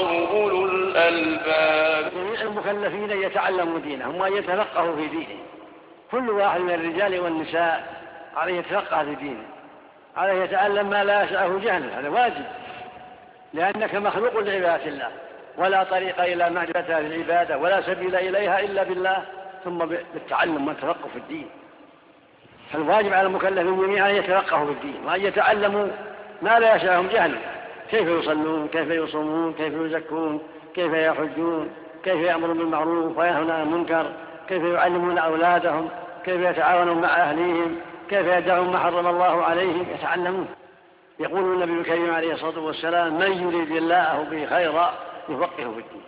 أولو الألباب. جميع المكلفين يتعلموا دينهم وأن يتفقهوا في دينهم. كل واحد من الرجال والنساء عليه يتفقه في دينه، عليه يتعلم ما لا يسعه جهله، هذا واجب، لأنك مخلوق لعبادة الله، ولا طريق إلى معرفتها بالعبادة ولا سبيل إليها إلا بالله ثم بالتعلم والتفقه في الدين. فالواجب على المكلفين جميعا أن يتفقهوا في الدين وأن يتعلموا ما لا يسعهم جهله، كيف يصلون، كيف يصومون، كيف يزكون، كيف يحجون، كيف يأمرون بالمعروف وينهون عن المنكر، كيف يعلمون أولادهم، كيف يتعاونون مع أهليهم، كيف يدعون ما حرم الله عليهم، يتعلمون. يقول النبي الكريم عليه الصلاة والسلام: من يريد الله به خيرا يفقهه في الدين.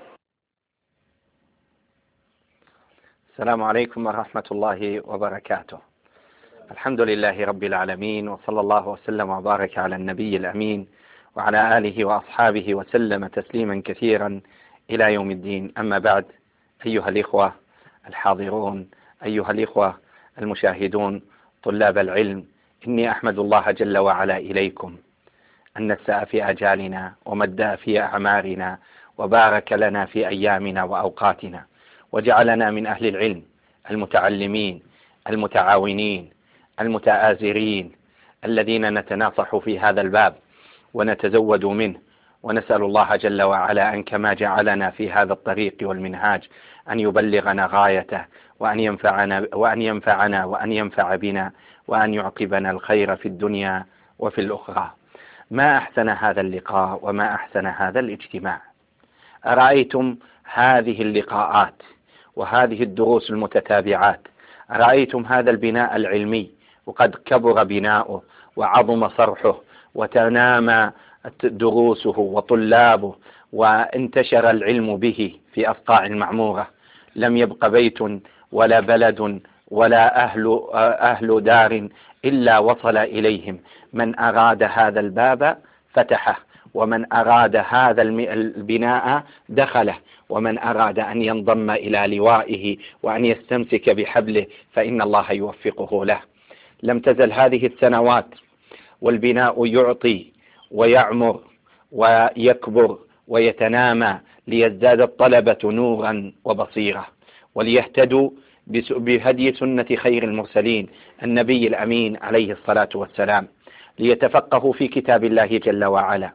السلام عليكم ورحمة الله وبركاته. الحمد لله رب العالمين، وصلى الله وسلم وبارك على النبي الأمين وعلى آله وأصحابه وسلم تسليما كثيرا إلى يوم الدين. أما بعد، أيها الإخوة الحاضرون، أيها الإخوة المشاهدون، طلاب العلم، إني أحمد الله جل وعلا إليكم أن نسأ في أجالنا ومد في أعمارنا وبارك لنا في أيامنا وأوقاتنا، وجعلنا من أهل العلم المتعلمين المتعاونين المتآزرين الذين نتناصح في هذا الباب ونتزود منه، ونسأل الله جل وعلا أن كما جعلنا في هذا الطريق والمنهاج أن يبلغنا غايته، وأن ينفعنا وأن ينفع بنا، وأن يعقبنا الخير في الدنيا وفي الأخرى. ما أحسن هذا اللقاء وما أحسن هذا الاجتماع. أرأيتم هذه اللقاءات وهذه الدروس المتتابعات؟ أرأيتم هذا البناء العلمي؟ وقد كبر بناؤه وعظم صرحه وتنامى دروسه وطلابه وانتشر العلم به في أصقاع المعمورة. لم يبق بيت ولا بلد ولا أهل دار إلا وصل إليهم. من أراد هذا الباب فتحه، ومن أراد هذا البناء دخله، ومن أراد أن ينضم إلى لوائه وأن يستمسك بحبله فإن الله يوفقه له. لم تزل هذه السنوات والبناء يعطي ويعمر ويكبر ويتنامى ليزداد الطلبة نورا وبصيرة، وليهتدوا بهدي سنة خير المرسلين النبي الأمين عليه الصلاة والسلام، ليتفقهوا في كتاب الله جل وعلا.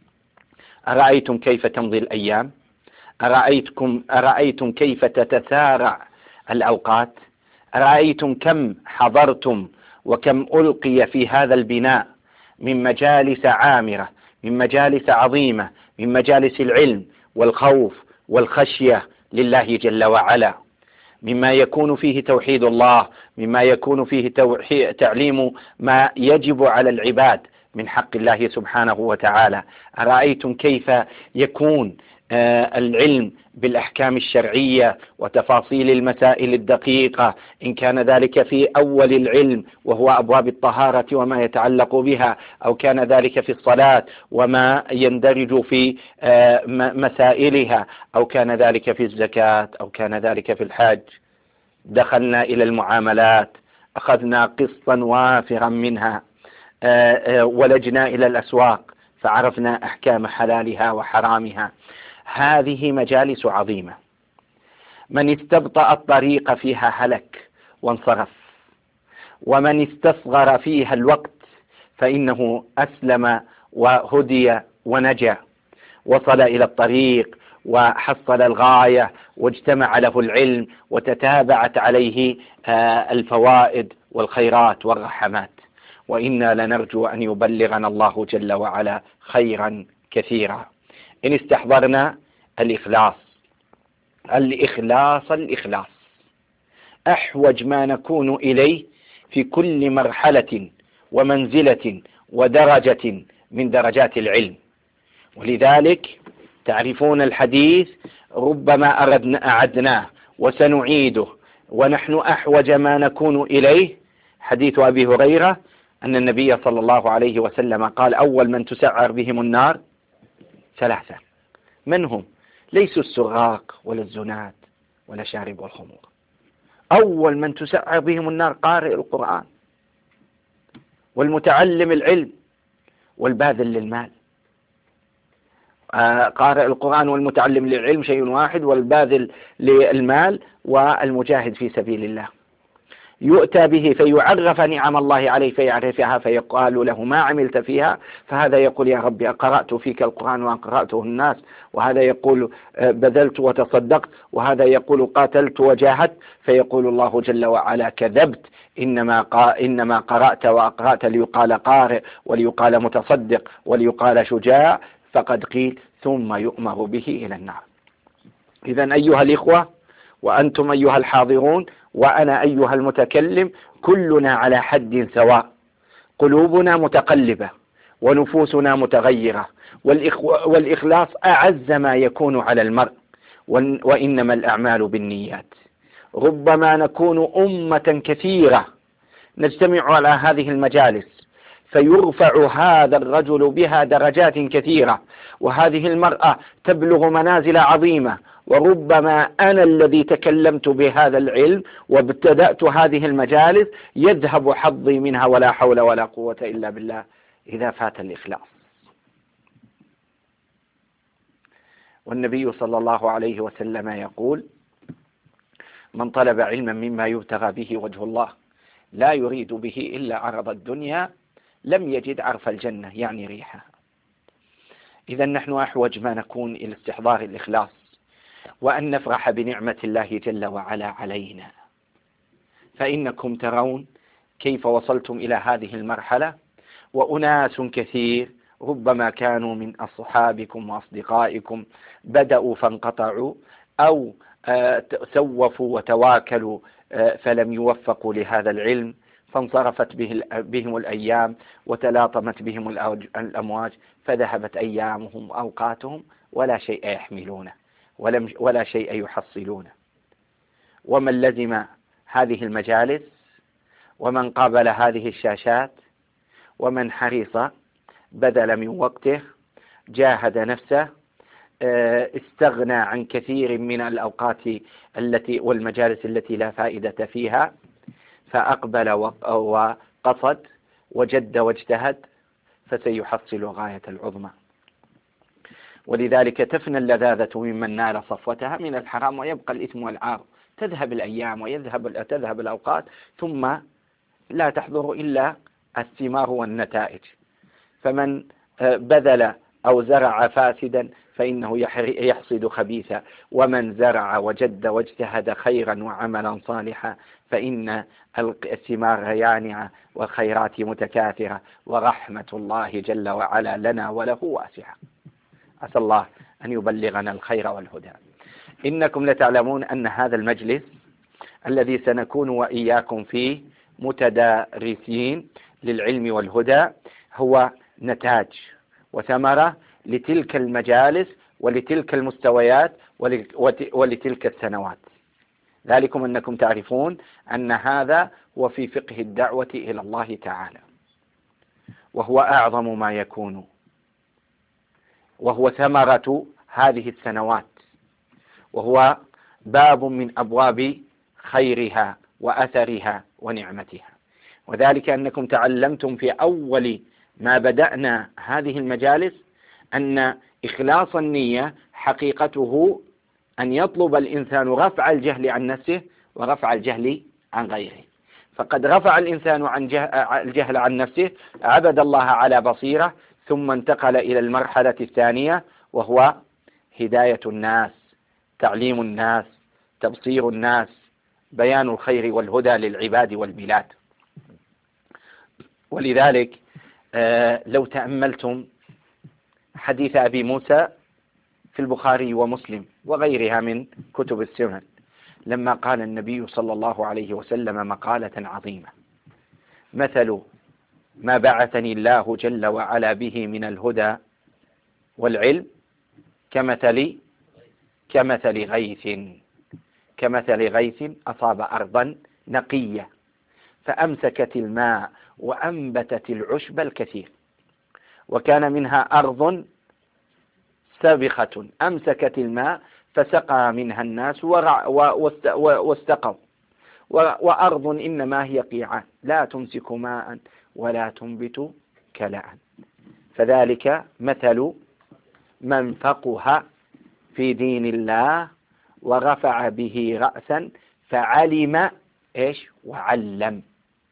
أرأيتم كيف تمضي الأيام؟ أرأيتم كيف تتسارع الأوقات؟ أرأيتم كم حضرتم وكم ألقي في هذا البناء من مجالس عامرة، من مجالس عظيمة، من مجالس العلم والخوف والخشية لله جل وعلا، مما يكون فيه توحيد الله، مما يكون فيه تعليم ما يجب على العباد من حق الله سبحانه وتعالى. أرأيتم كيف يكون العلم بالأحكام الشرعية وتفاصيل المسائل الدقيقة، إن كان ذلك في أول العلم وهو أبواب الطهارة وما يتعلق بها، أو كان ذلك في الصلاة وما يندرج في مسائلها، أو كان ذلك في الزكاة، أو كان ذلك في الحج. دخلنا إلى المعاملات، أخذنا قسطا وافرا منها، ولجنا إلى الأسواق فعرفنا أحكام حلالها وحرامها. هذه مجالس عظيمة، من استبطأ الطريق فيها هلك وانصرف، ومن استصغر فيها الوقت فإنه أسلم وهدي ونجا، وصل إلى الطريق وحصل الغاية واجتمع له العلم وتتابعت عليه الفوائد والخيرات والرحمات. وإنا لنرجو أن يبلغنا الله جل وعلا خيرا كثيرا. إن استحضرنا الإخلاص الإخلاص الإخلاص أحوج ما نكون إليه في كل مرحلة ومنزلة ودرجة من درجات العلم. ولذلك تعرفون الحديث ربما أعدناه وسنعيده، ونحن أحوج ما نكون إليه. حديث أبي هريرة أن النبي صلى الله عليه وسلم قال: أول من تسعر بهم النار ثلاثة. من هم؟ ليسوا السراق ولا الزنات ولا شارب الخمور. أول من تسعر بهم النار قارئ القرآن والمتعلم العلم والباذل للمال. قارئ القرآن والمتعلم للعلم شيء واحد، والباذل للمال والمجاهد في سبيل الله. يؤتى به فيعرف نعم الله عليه فيعرفها، فيقال له ما عملت فيها، فهذا يقول يا ربي قرأت فيك القرآن وقرأته الناس، وهذا يقول بذلت وتصدقت، وهذا يقول قاتلت وجاهدت، فيقول الله جل وعلا كذبت، إنما قرأت وأقرأت ليقال قارئ وليقال متصدق وليقال شجاع، فقد قيل، ثم يؤمر به إلى النار. إذن أيها الإخوة، وأنتم أيها الحاضرون، وأنا أيها المتكلم، كلنا على حد سواء، قلوبنا متقلبة ونفوسنا متغيرة، والإخلاص أعز ما يكون على المرء، وإنما الأعمال بالنيات. ربما نكون أمة كثيرة نجتمع على هذه المجالس، فيرفع هذا الرجل بها درجات كثيرة، وهذه المرأة تبلغ منازل عظيمة، وربما أنا الذي تكلمت بهذا العلم وابتدأت هذه المجالس يذهب حظي منها، ولا حول ولا قوة إلا بالله، إذا فات الإخلاص. والنبي صلى الله عليه وسلم يقول: من طلب علما مما يبتغى به وجه الله لا يريد به إلا عرض الدنيا لم يجد عرف الجنة، يعني ريحها. إذا نحن أحوج ما نكون إلى استحضار الإخلاص، وأن نفرح بنعمة الله جل وعلا علينا، فإنكم ترون كيف وصلتم إلى هذه المرحلة، وأناس كثير ربما كانوا من أصحابكم وأصدقائكم بدأوا فانقطعوا، أو سوفوا وتواكلوا فلم يوفقوا لهذا العلم، فانصرفت بهم الأيام وتلاطمت بهم الأمواج، فذهبت أيامهم وأوقاتهم ولا شيء يحملونه ولا شيء يحصلونه. ومن لزم هذه المجالس، ومن قابل هذه الشاشات، ومن حرص بذل من وقته، جاهد نفسه، استغنى عن كثير من الأوقات والمجالس التي لا فائدة فيها، فأقبل وقصد وجد واجتهد، فسيحصل غاية العظمى. ولذلك تفنى اللذاذة ممن نال صفوتها من الحرام، ويبقى الإثم والعار. تذهب الأيام وتذهب الأوقات، ثم لا تحضر إلا الثمار والنتائج. فمن بذل أو زرع فاسدا فإنه يحصد خبيثا، ومن زرع وجد واجتهد خيرا وعملا صالحا فإن الثمار يانعة والخيرات متكاثرة، ورحمة الله جل وعلا لنا وله واسعة. أسأل الله أن يبلغنا الخير والهدى. إنكم لتعلمون أن هذا المجلس الذي سنكون وإياكم فيه متدارسين للعلم والهدى هو نتاج وثمرة لتلك المجالس ولتلك المستويات ولتلك السنوات. ذلكم أنكم تعرفون أن هذا هو في فقه الدعوة إلى الله تعالى، وهو أعظم ما يكون، وهو ثمرة هذه السنوات، وهو باب من أبواب خيرها وأثرها ونعمتها. وذلك أنكم تعلمتم في أول ما بدأنا هذه المجالس أن إخلاص النية حقيقته أن يطلب الإنسان رفع الجهل عن نفسه ورفع الجهل عن غيره. فقد رفع الإنسان الجهل عن نفسه، عبد الله على بصيرة، ثم انتقل إلى المرحلة الثانية، وهو هداية الناس، تعليم الناس، تبصير الناس، بيان الخير والهدى للعباد والبلاد. ولذلك لو تأملتم حديث أبي موسى في البخاري ومسلم وغيرها من كتب السنن، لما قال النبي صلى الله عليه وسلم مقالة عظيمة: مثل ما بعثني الله جل وعلا به من الهدى والعلم كمثل غيث أصاب أرضا نقية فأمسكت الماء وأنبتت العشب الكثير، وكان منها أرض سابخة أمسكت الماء فسقى منها الناس واستقوا، وأرض إنما هي قيعان لا تمسك ماء ولا تنبت كلاء. فذلك مثل من فقه في دين الله ورفع به رأسا فعلم إيش وعلم،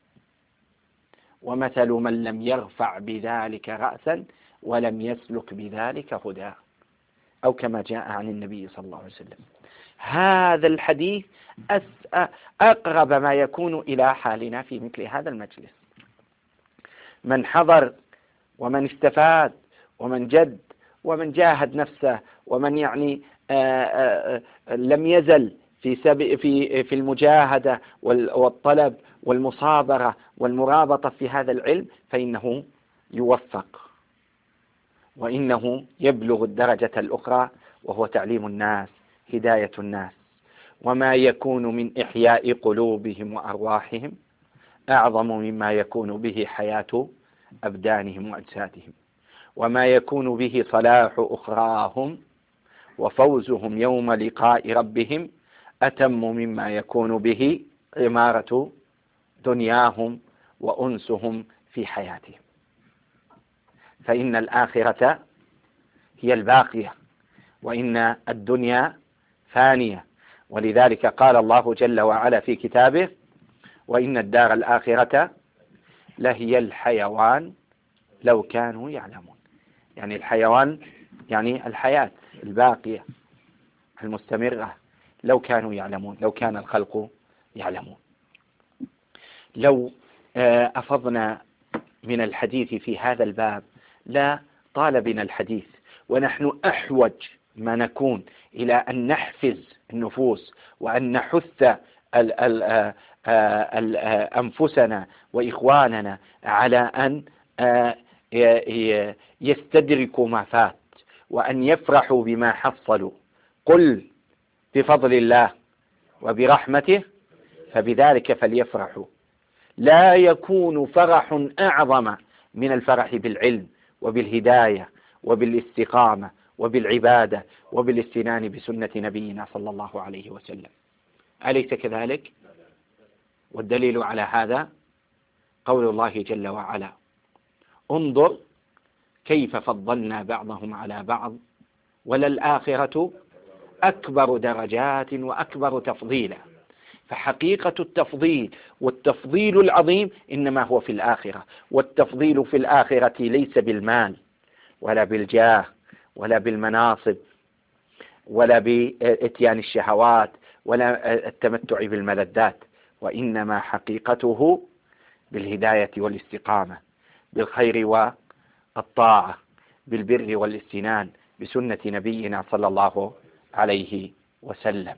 ومثل من لم يرفع بذلك رأسا ولم يسلك بذلك هدى، أو كما جاء عن النبي صلى الله عليه وسلم. هذا الحديث أقرب ما يكون إلى حالنا في مثل هذا المجلس. من حضر ومن استفاد ومن جد ومن جاهد نفسه ومن يعني لم يزل في المجاهدة والطلب والمصابرة والمرابطة في هذا العلم، فإنه يوفق وإنه يبلغ الدرجة الأخرى، وهو تعليم الناس، هداية الناس. وما يكون من إحياء قلوبهم وأرواحهم أعظم مما يكون به حياة أبدانهم وأجسادهم، وما يكون به صلاح أخراهم وفوزهم يوم لقاء ربهم أتم مما يكون به عمارة دنياهم وأنسهم في حياتهم. فإن الآخرة هي الباقية، وإن الدنيا فانية، ولذلك قال الله جل وعلا في كتابه: وإن الدار الآخرة لهي الحيوان لو كانوا يعلمون. يعني الحيوان يعني الحياة الباقية المستمرة، لو كانوا يعلمون، لو كان الخلق يعلمون. لو أفضنا من الحديث في هذا الباب لا طال بنا الحديث، ونحن أحوج ما نكون إلى أن نحفز النفوس وأن نحث أنفسنا وإخواننا على أن يستدركوا ما فات وأن يفرحوا بما حصلوا. قل بفضل الله وبرحمته فبذلك فليفرحوا. لا يكون فرح أعظم من الفرح بالعلم وبالهداية وبالاستقامة وبالعبادة وبالاستنان بسنة نبينا صلى الله عليه وسلم. أليس كذلك؟ والدليل على هذا قول الله جل وعلا: انظر كيف فضلنا بعضهم على بعض وللآخرة أكبر درجات وأكبر تفضيلا. فحقيقة التفضيل والتفضيل العظيم إنما هو في الآخرة، والتفضيل في الآخرة ليس بالمال ولا بالجاه ولا بالمناصب ولا بإتيان الشهوات ولا التمتع بالملذات، وإنما حقيقته بالهداية والاستقامة، بالخير والطاعة، بالبر والاستنان بسنة نبينا صلى الله عليه وسلم.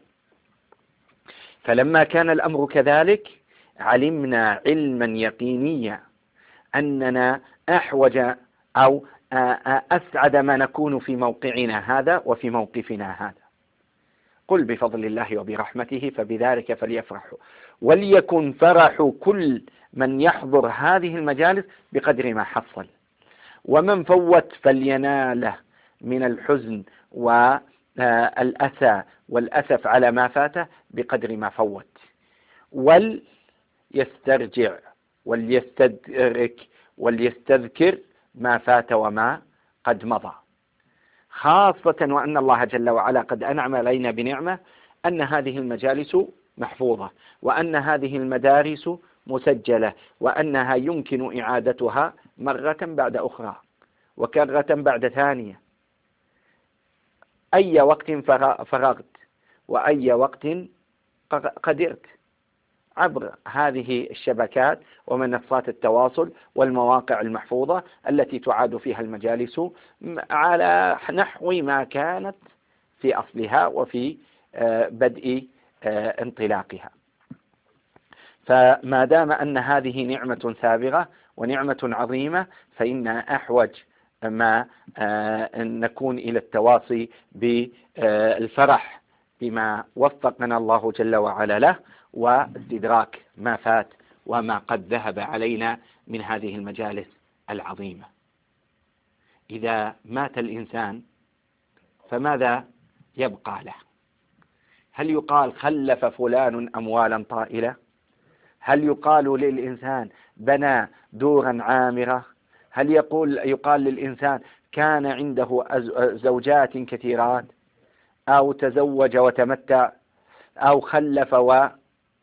فلما كان الأمر كذلك علمنا علما يقينيا أننا أحوج أو أسعد ما نكون في موقعنا هذا وفي موقفنا هذا. قل بفضل الله وبرحمته فبذلك فليفرحوا، وليكن فرح كل من يحضر هذه المجالس بقدر ما حصل، ومن فوت فليناله من الحزن والأسى والأسف على ما فاته بقدر ما فوت، وليسترجع وليستدرك وليستذكر ما فات وما قد مضى، خاصة وأن الله جل وعلا قد أنعم علينا بنعمة أن هذه المجالس محفوظة، وأن هذه المدارس مسجلة، وأنها يمكن إعادتها مرة بعد أخرى وكرة بعد ثانية، أي وقت فرغت وأي وقت قدرت، عبر هذه الشبكات ومنصات التواصل والمواقع المحفوظة التي تعاد فيها المجالس على نحو ما كانت في أصلها وفي بدء انطلاقها. فما دام أن هذه نعمة سابغة ونعمة عظيمة، فإن أحوج ما نكون إلى التواصي بالفرح بما وفقنا الله جل وعلا له، واستدراك ما فات وما قد ذهب علينا من هذه المجالس العظيمة. إذا مات الإنسان فماذا يبقى له؟ هل يقال خلف فلان أموالا طائلة؟ هل يقال للإنسان بنى دورا عامرة؟ هل يقال للإنسان كان عنده زوجات كثيرات، أو تزوج وتمتع، أو خلف ونسل؟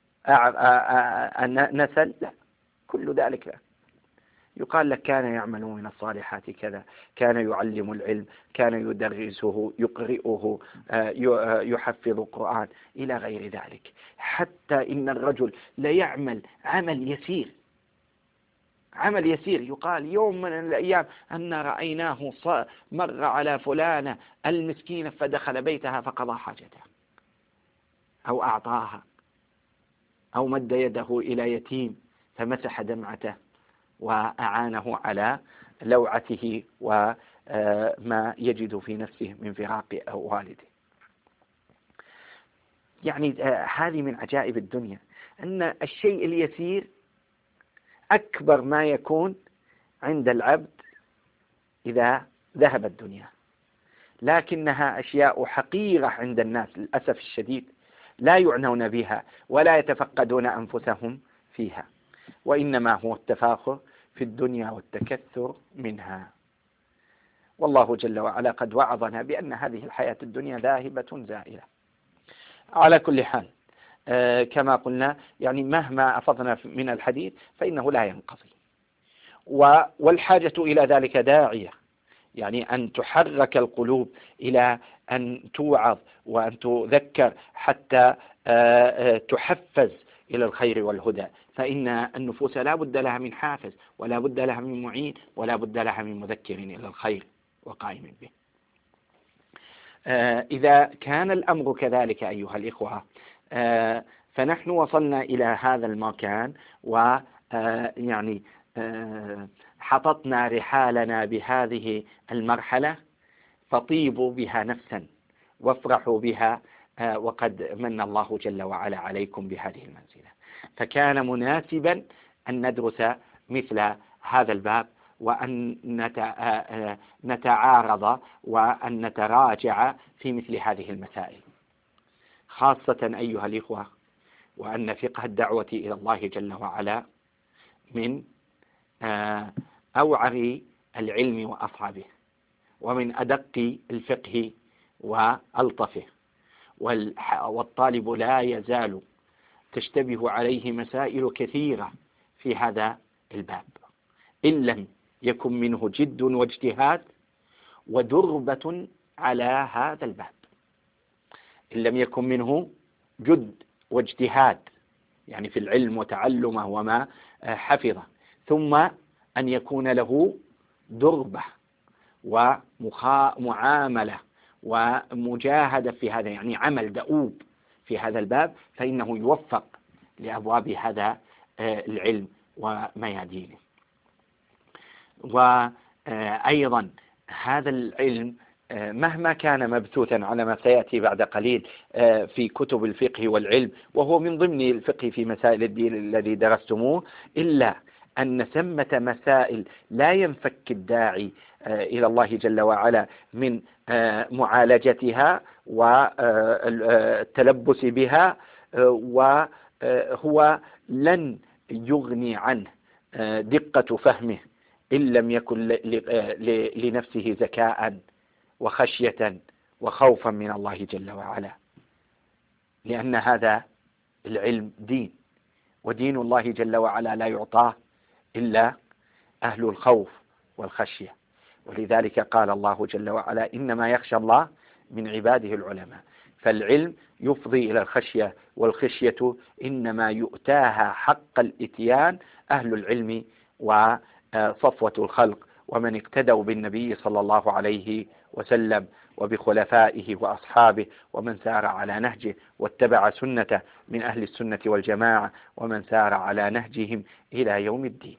لا، كل ذلك لا. يقال لك كان يعمل من الصالحات كذا، كان يعلم العلم، كان يدرسه، يقرئه، يحفظ القرآن إلى غير ذلك. حتى إن الرجل ليعمل عمل يسير، يقال يوم من الأيام أن رأيناه مر على فلانة المسكينة فدخل بيتها فقضى حاجته، أو أعطاها، أو مد يده إلى يتيم فمسح دمعته وأعانه على لوعته وما يجد في نفسه من فراق أو والده. يعني هذه من عجائب الدنيا، أن الشيء اليسير أكبر ما يكون عند العبد إذا ذهب الدنيا، لكنها أشياء حقيرة عند الناس للأسف الشديد، لا يعنون بها ولا يتفقدون أنفسهم فيها، وإنما هو التفاخر في الدنيا والتكثر منها. والله جل وعلا قد وعظنا بأن هذه الحياة الدنيا ذاهبة زائلة. على كل حال، كما قلنا يعني مهما أفضنا من الحديث فإنه لا ينقضي، والحاجة إلى ذلك داعية، يعني أن تحرك القلوب إلى أن توعظ وأن تذكر حتى تحفز إلى الخير والهدى، فإن النفوس لا بد لها من حافز، ولا بد لها من معين، ولا بد لها من مذكر إلى الخير وقائم به. إذا كان الأمر كذلك أيها الإخوة، فنحن وصلنا إلى هذا المكان، ويعني حططنا رحالنا بهذه المرحلة، فطيبوا بها نفسا وافرحوا بها، وقد من الله جل وعلا عليكم بهذه المنزلة. فكان مناسبا أن ندرس مثل هذا الباب، وأن نتعارض وأن نتراجع في مثل هذه المسائل، خاصة أيها الإخوة وأن فقه الدعوة إلى الله جل وعلا من أوعر العلم وأصعبه، ومن أدق الفقه وألطفه، والطالب لا يزال تشتبه عليه مسائل كثيرة في هذا الباب، إن لم يكن منه جد واجتهاد ودربة على هذا الباب. إن لم يكن منه جد واجتهاد يعني في العلم وتعلمه وما حفظه، ثم أن يكون له دربة ومعاملة ومجاهدة في هذا، يعني عمل دؤوب في هذا الباب، فإنه يوفق لأبواب هذا العلم وميادينه. وأيضا هذا العلم مهما كان مبثوثا على ما سيأتي بعد قليل في كتب الفقه والعلم، وهو من ضمن الفقه في مسائل الدين الذي درستموه، إلا أن ثمة مسائل لا ينفك الداعي إلى الله جل وعلا من معالجتها والتلبس بها، وهو لن يغني عنه دقة فهمه إن لم يكن لنفسه ذكاء وخشية وخوفا من الله جل وعلا، لأن هذا العلم دين، ودين الله جل وعلا لا يعطاه إلا أهل الخوف والخشية. ولذلك قال الله جل وعلا إنما يخشى الله من عباده العلماء، فالعلم يفضي إلى الخشية، والخشية إنما يؤتاها حق الإتيان أهل العلم وصفوة الخلق، ومن اقتدوا بالنبي صلى الله عليه وسلم وبخلفائه وأصحابه، ومن سار على نهجه واتبع سنته من أهل السنة والجماعة، ومن سار على نهجهم إلى يوم الدين.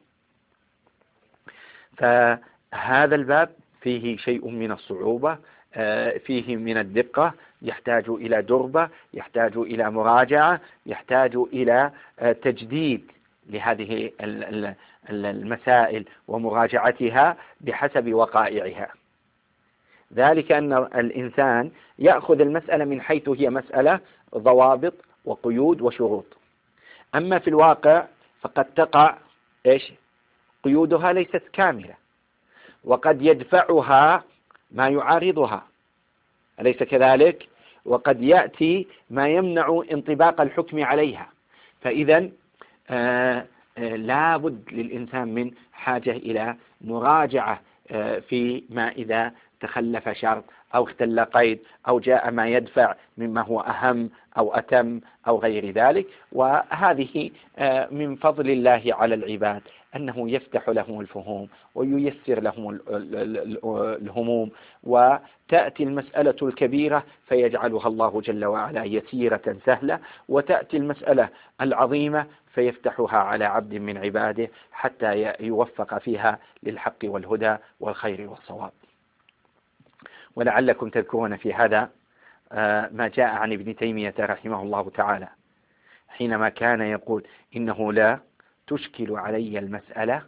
فهذا الباب فيه شيء من الصعوبة، فيه من الدقة، يحتاج إلى دربة، يحتاج إلى مراجعة، يحتاج إلى تجديد لهذه المسائل ومراجعتها بحسب وقائعها. ذلك أن الإنسان يأخذ المسألة من حيث هي مسألة ضوابط وقيود وشروط، أما في الواقع فقد تقع قيودها ليست كاملة، وقد يدفعها ما يعارضها، أليس كذلك؟ وقد يأتي ما يمنع انطباق الحكم عليها. فإذا لا بد للإنسان من حاجة إلى مراجعة فيما إذا تخلف شرط أو اختل قيد أو جاء ما يدفع مما هو أهم أو أتم أو غير ذلك. وهذه من فضل الله على العباد أنه يفتح لهم الفهوم وييسر لهم الهموم، وتأتي المسألة الكبيرة فيجعلها الله جل وعلا يسيرة سهلة، وتأتي المسألة العظيمة فيفتحها على عبد من عباده حتى يوفق فيها للحق والهدى والخير والصواب. ولعلكم تذكرون في هذا ما جاء عن ابن تيمية رحمه الله تعالى حينما كان يقول: إنه لا تشكل علي المسألة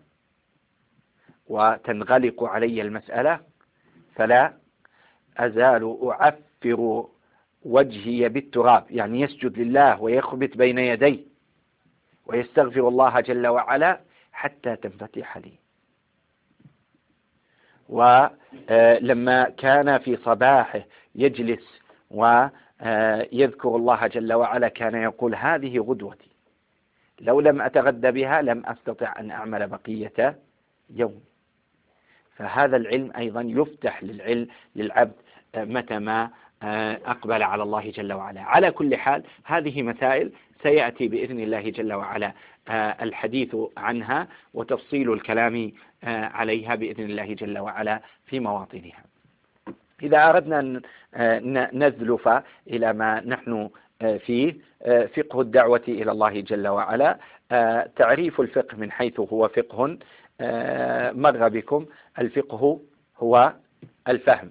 وتنغلق علي المسألة فلا أزال أعفر وجهي بالتراب، يعني يسجد لله ويخبت بين يديه ويستغفر الله جل وعلا حتى تنفتح لي. ولما كان في صباحه يجلس ويذكر الله جل وعلا كان يقول: هذه غدوتي، لو لم أتغدى بها لم أستطع أن أعمل بقية يوم. فهذا العلم أيضا يفتح للعبد متى ما أقبل على الله جل وعلا. على كل حال هذه مسائل سيأتي بإذن الله جل وعلا الحديث عنها وتفصيل الكلام عليها بإذن الله جل وعلا في مواطنها. إذا أردنا أن نزلف إلى ما نحن فيه، فقه الدعوة إلى الله جل وعلا. تعريف الفقه من حيث هو فقه مر بكم: الفقه هو الفهم.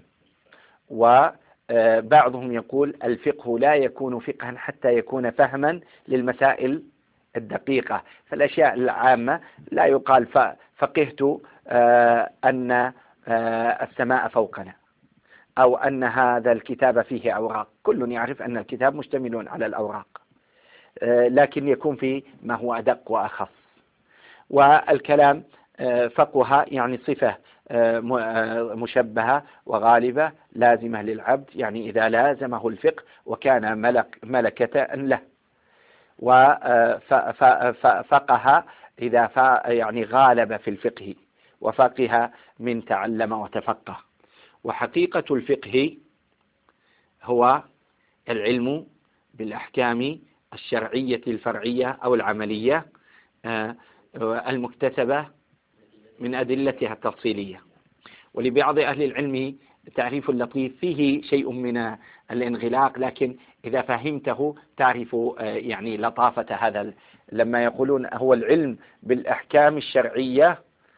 وبعضهم يقول الفقه لا يكون فقها حتى يكون فهما للمسائل الدقيقة. فالأشياء العامة لا يقال فقهت أن السماء فوقنا أو أن هذا الكتاب فيه أوراق. كل يعرف أن الكتاب مشتمل على الأوراق، لكن يكون فيه ما هو أدق وأخص. والكلام فقه يعني صفة مشبهة وغالبة لازمة للعبد، يعني إذا لازمه الفقه وكان ملكة له. وفقه إذا يعني غالب في الفقه، وفقه من تعلم وتفقه. وحقيقة الفقه هو العلم بالأحكام الشرعية الفرعية أو العملية المكتسبة من أدلتها التفصيلية. ولبعض أهل العلم تعريف لطيف فيه شيء من الانغلاق، لكن إذا فهمته تعرف يعني لطافة هذا. لما يقولون هو العلم بالأحكام الشرعية،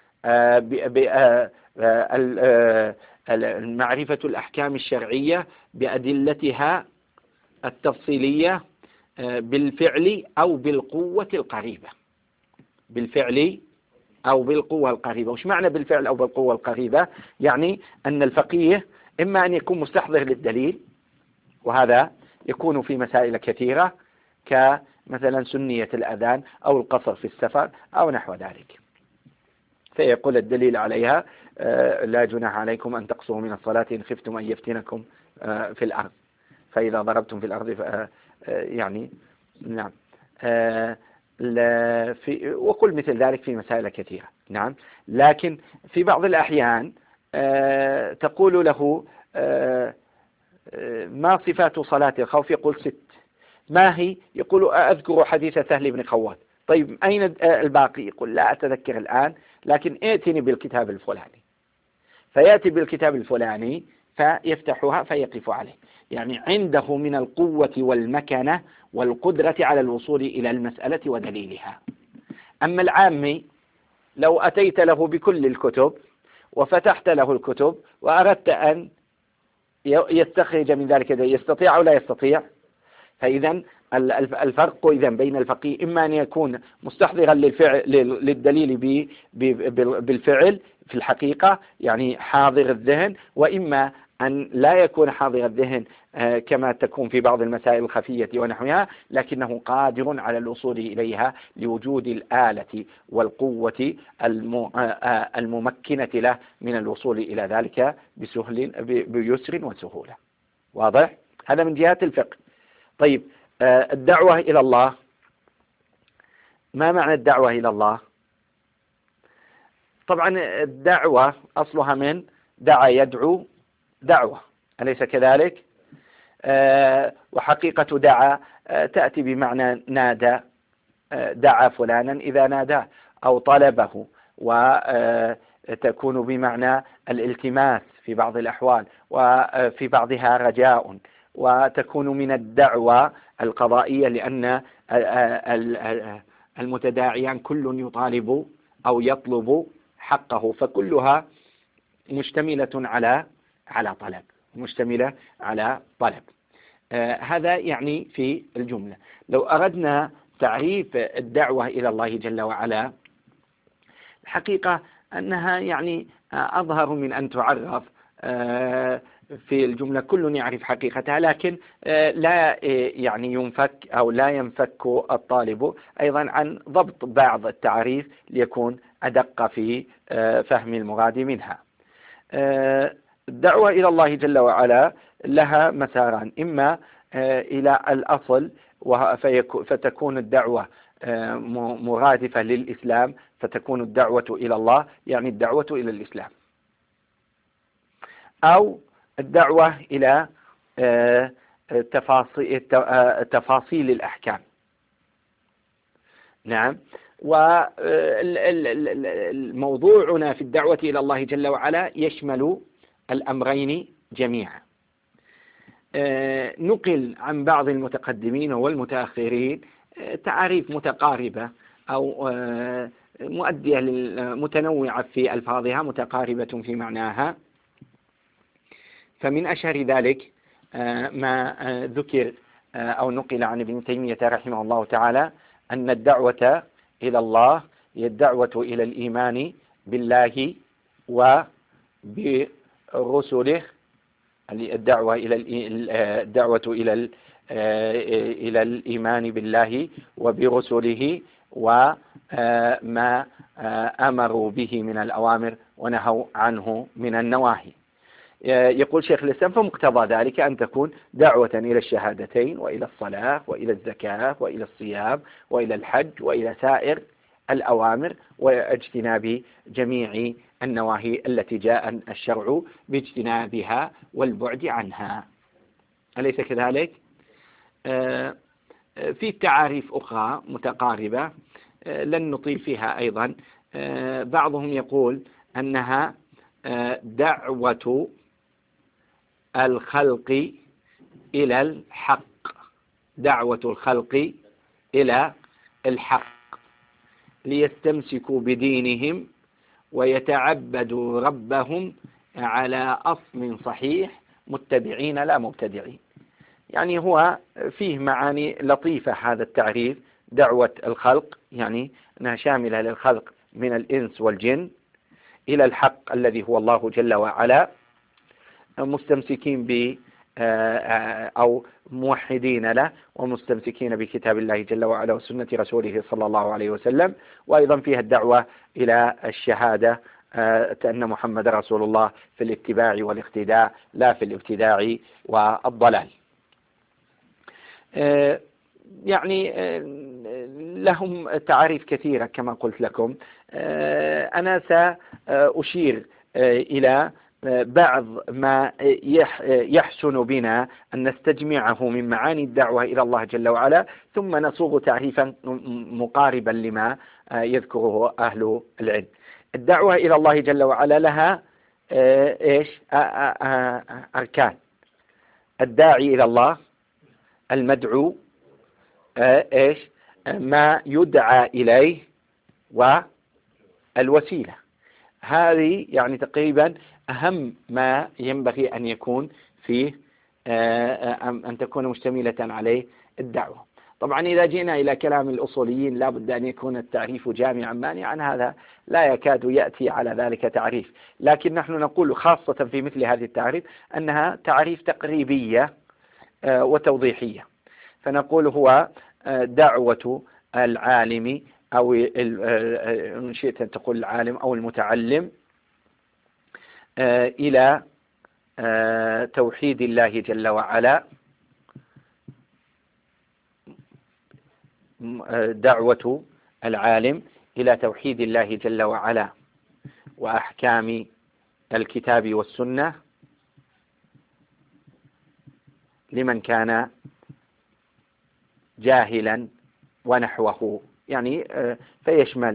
معرفة الأحكام الشرعية بأدلتها التفصيلية بالفعل أو بالقوة القريبة. بالفعل أو بالقوة القريبة. وش معنى بالفعل أو بالقوة القريبة؟ يعني أن الفقيه إما أن يكون مستحضر للدليل، وهذا يكون في مسائل كثيرة كمثلا سنية الأذان أو القصر في السفر أو نحو ذلك، فيقول الدليل عليها: لا جناح عليكم أن تقصروا من الصلاة إن خفتم أن يفتنكم في الأرض، فإذا ضربتم في الأرض يعني نعم. وقل مثل ذلك في مسائل كثيرة. نعم. لكن في بعض الأحيان تقول له: ما صفات صلاة الخوف؟ يقول 6. ما هي؟ يقول: أذكر حديث سهل بن خوات. طيب أين الباقي؟ يقول: لا أتذكر الآن، لكن ائتني بالكتاب الفلاني. فيأتي بالكتاب الفلاني فيفتحها فيقف عليه. يعني عنده من القوة والمكانة والقدرة على الوصول إلى المسألة ودليلها. أما العامي لو أتيت له بكل الكتب وفتحت له الكتب وأردت أن يستخرج من ذلك يستطيع أو لا يستطيع؟ فإذا الفرق بين الفقيه إما أن يكون مستحضرا للدليل بالفعل في الحقيقة، يعني حاضر الذهن، وإما أن لا يكون حاضر الذهن كما تكون في بعض المسائل الخفية ونحوها، لكنه قادر على الوصول إليها لوجود الآلة والقوة الممكنة له من الوصول إلى ذلك بيسر وسهولة. واضح؟ هذا من جهة الفقه. طيب، الدعوة إلى الله، ما معنى الدعوة إلى الله؟ طبعا الدعوة أصلها من دعا يدعو دعوة، أليس كذلك؟ وحقيقة دعا تأتي بمعنى نادى، دعا فلانا إذا ناداه، أو طلبه، وتكون بمعنى الالتماس في بعض الأحوال، وفي بعضها رجاء، وتكون من الدعوة القضائية لأن المتداعيان كل يطالب أو يطلب حقه، فكلها مشتملة على طلب، مشتملة على طلب. هذا يعني في الجملة. لو أردنا تعريف الدعوة إلى الله جل وعلا، الحقيقة أنها يعني أظهر من أن تعرف في الجملة، كل يعرف حقيقتها، لكن لا يعني ينفك أو لا ينفك الطالب أيضا عن ضبط بعض التعريف ليكون أدق في فهم المراد منها. الدعوة إلى الله جل وعلا لها مساران: إما إلى الأصل فتكون الدعوة مرادفة للإسلام، فتكون الدعوة إلى الله يعني الدعوة إلى الإسلام، أو الدعوة إلى تفاصيل الأحكام. نعم. وموضوعنا في الدعوة إلى الله جل وعلا يشمل الأمرين جميعا. نقل عن بعض المتقدمين والمتأخرين تعاريف متقاربة أو مؤدية متنوعة في ألفاظها، متقاربة في معناها. فمن أشهر ذلك ما ذكر أو نقل عن ابن تيمية رحمه الله تعالى أن الدعوة إلى الله هي الدعوة إلى الإيمان بالله وبرسله، الدعوة إلى الإيمان بالله وبرسله وما أمروا به من الأوامر ونهوا عنه من النواهي. يقول شيخ الإسلام: فمقتضى ذلك أن تكون دعوة إلى الشهادتين وإلى الصلاة وإلى الزكاة وإلى الصيام وإلى الحج وإلى سائر الأوامر، واجتناب جميع النواهي التي جاء الشرع باجتنابها والبعد عنها. أليس كذلك؟ في تعاريف أخرى متقاربة لن نطيل فيها أيضا. بعضهم يقول أنها دعوة الخلق إلى الحق، دعوة الخلق إلى الحق ليستمسكوا بدينهم ويتعبدوا ربهم على أصل صحيح متبعين لا مبتدعين. يعني هو فيه معاني لطيفة هذا التعريف، دعوة الخلق يعني أنها شاملة للخلق من الإنس والجن إلى الحق الذي هو الله جل وعلا، مستمسكين ب أو موحدين له ومستمسكين بكتاب الله جل وعلا وسنة رسوله صلى الله عليه وسلم. وأيضا فيها الدعوة إلى الشهادة أن محمد رسول الله في الاتباع والاقتداء لا في الابتداع والضلال. يعني لهم تعاريف كثيرة كما قلت لكم. أنا سأشير إلى بعض ما يحسن بنا أن نستجمعه من معاني الدعوة إلى الله جل وعلا، ثم نصوغ تعريفا مقاربا لما يذكره أهل العلم. الدعوة إلى الله جل وعلا لها أركان: الداعي إلى الله، المدعو، ما يدعى إليه، والوسيلة. هذه يعني تقريبا أهم ما ينبغي أن يكون فيه، أن تكون مشتملة عليه الدعوة. طبعا إذا جئنا إلى كلام الأصوليين لا بد أن يكون التعريف جامعا مانعا، هذا لا يكاد يأتي على ذلك تعريف، لكن نحن نقول خاصة في مثل هذه التعريف أنها تعريف تقريبية وتوضيحية. فنقول هو دعوة العالم أو إن شئت أن تقول العالم أو المتعلم إلى توحيد الله جل وعلا، دعوة العالم إلى توحيد الله جل وعلا وأحكام الكتاب والسنة لمن كان جاهلا ونحوه، يعني فيشمل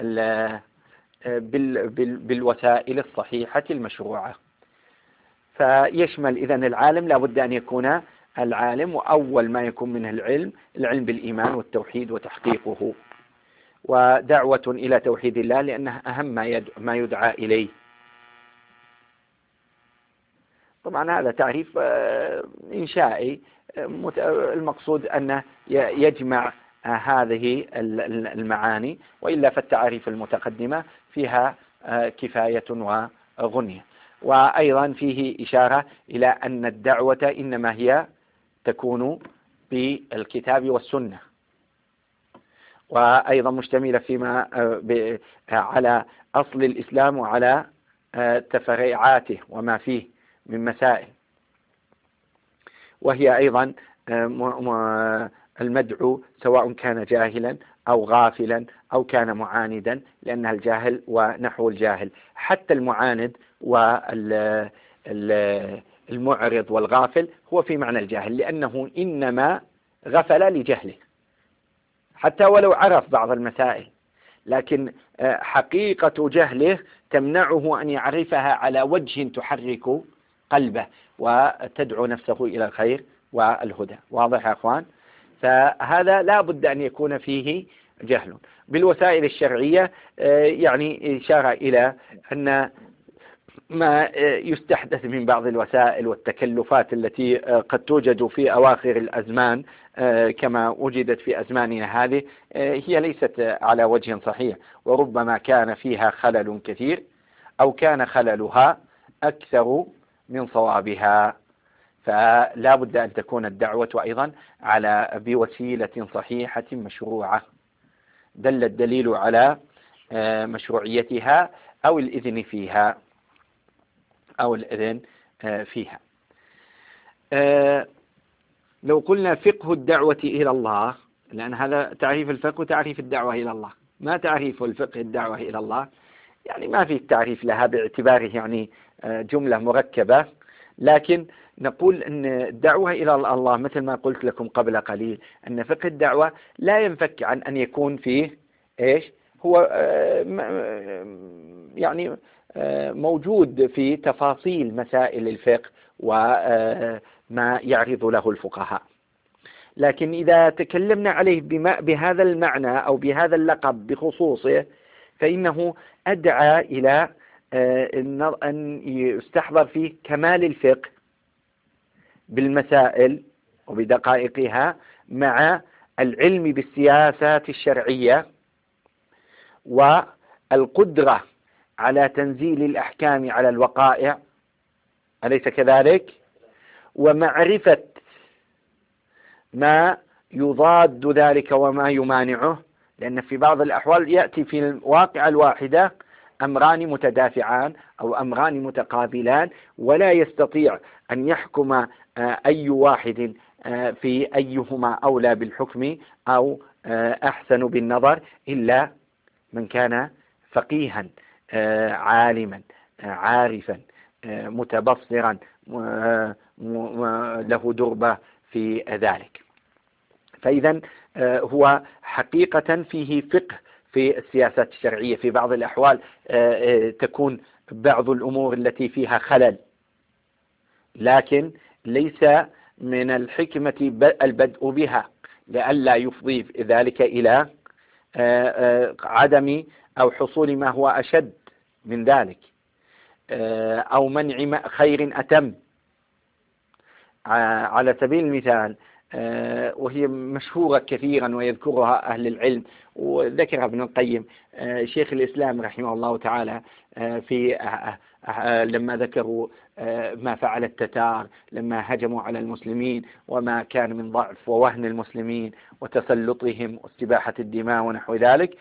بالوسائل الصحيحة المشروعة. فيشمل إذن العالم لا بد أن يكون العالم وأول ما يكون منه العلم بالإيمان والتوحيد وتحقيقه، ودعوة إلى توحيد الله لأنه أهم ما يدعى إليه. طبعا هذا تعريف إنشائي، المقصود أنه يجمع هذه المعاني، وإلا فالتعاريف المتقدمة فيها كفاية وغنية. وأيضا فيه إشارة إلى أن الدعوة إنما هي تكون بالكتاب والسنة، وأيضا مشتملة فيما على أصل الإسلام وعلى تفريعاته وما فيه من مسائل، وهي أيضا المدعو سواء كان جاهلا أو غافلا أو كان معاندا، لأنها الجاهل ونحو الجاهل. حتى المعاند والمعرض والغافل هو في معنى الجاهل، لأنه إنما غفل لجهله، حتى ولو عرف بعض المسائل، لكن حقيقة جهله تمنعه أن يعرفها على وجه تحرك قلبه وتدعو نفسه إلى الخير والهدى. واضح يا أخوان؟ فهذا لا بد أن يكون فيه جهل. بالوسائل الشرعية يعني إشارة إلى أن ما يستحدث من بعض الوسائل والتكلفات التي قد توجد في أواخر الأزمان كما وجدت في أزماننا هذه، هي ليست على وجه صحيح، وربما كان فيها خلل كثير أو كان خللها أكثر من صوابها. فلا بد أن تكون الدعوة أيضا بوسيلة صحيحة مشروعة دل الدليل على مشروعيتها أو الإذن فيها. لو قلنا فقه الدعوة إلى الله، لأن هذا تعريف الفقه وتعريف الدعوة إلى الله، ما تعريف الفقه الدعوة إلى الله؟ يعني ما في تعريف لها باعتباره يعني جملة مركبة، لكن نقول أن الدعوة إلى الله مثل ما قلت لكم قبل قليل أن فقه الدعوة لا ينفك عن أن يكون فيه إيش؟ هو يعني موجود في تفاصيل مسائل الفقه وما يعرض له الفقهاء، لكن إذا تكلمنا عليه بهذا المعنى أو بهذا اللقب بخصوصه فإنه أدعى إلى أن يستحضر فيه كمال الفقه بالمسائل وبدقائقها مع العلم بالسياسات الشرعية والقدرة على تنزيل الأحكام على الوقائع، أليس كذلك؟ ومعرفة ما يضاد ذلك وما يمانعه، لأن في بعض الأحوال يأتي في الواقع الواحدة أمران متدافعان أو أمران متقابلان، ولا يستطيع أن يحكم أي واحد في أيهما أولى بالحكم أو أحسن بالنظر إلا من كان فقيها عالما عارفا متبصرا له دربة في ذلك. فإذا هو حقيقة فيه فقه في السياسات الشرعية. في بعض الأحوال تكون بعض الأمور التي فيها خلل، لكن ليس من الحكمة البدء بها لئلا يفضي ذلك إلى عدم أو حصول ما هو أشد من ذلك أو منع خير أتم. على سبيل المثال وهي مشهورة كثيرا ويذكرها أهل العلم، وذكرها ابن القيم شيخ الإسلام رحمه الله تعالى في لما ذكروا ما فعل التتار لما هجموا على المسلمين وما كان من ضعف ووهن المسلمين وتسلطهم واستباحة الدماء ونحو ذلك،